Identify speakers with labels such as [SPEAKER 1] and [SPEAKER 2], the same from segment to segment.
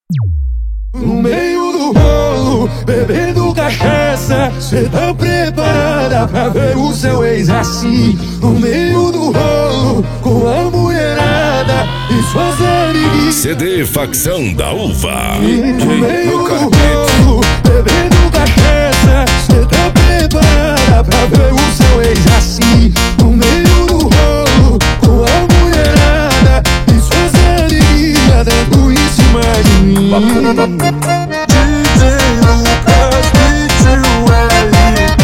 [SPEAKER 1] No meio do bolo, bebendo cachaça, cê tá preparada pra ver o seu ex assim? No meio do rolo, com a mulherada e suas amiguinhas.
[SPEAKER 2] CD Facção da Uva.
[SPEAKER 1] No meio do rolo, bebendo cachaça, cê tá preparada pra ver o seu ex assim? No meio do rolo, com a mulherada e suas amiguinhas dando em cima de mim. DJ Lucas, DJ LP.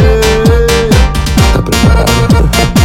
[SPEAKER 1] Tá preparado?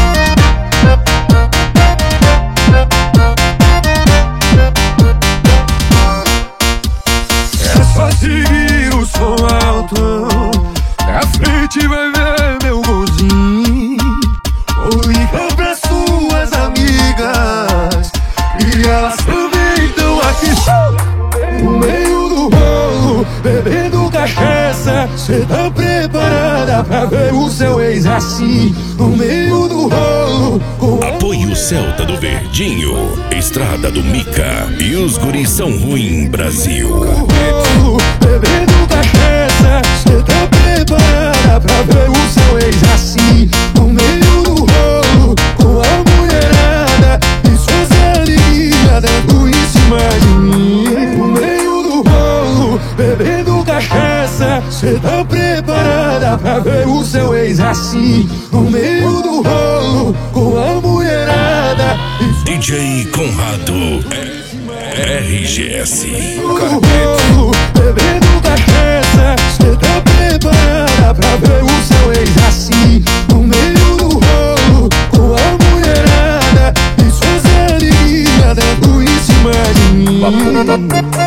[SPEAKER 1] É só seguir o som altão, na frente vai ver meu golzinho. Ou liga pra suas amigas e elas também estão aqui. No meio do bolo, bebendo cachaça, cê tá preparada pra ver o seu ex assim? No meio do rolo, com
[SPEAKER 2] Apoio Celta do Verdinho, Estrada do Mica e os guris são ruim Brasil.
[SPEAKER 1] rolo, bebendo cachaça, cê tá preparada pra ver o seu ex assim? No meio do rolo, com a mulherada e suas amiguinhas dando em cima de mim. No meio do rolo, bebendo cachaça, cê tá preparada pra ver o seu ex assim? No meio do rolo, com a mulherada e
[SPEAKER 2] DJ Conrado RGS.
[SPEAKER 1] rolo, bebendo cachaça, cê tá preparada pra ver o seu ex assim? No meio do rolo, com a mulherada e suas amiguinhas dando em cima de mim.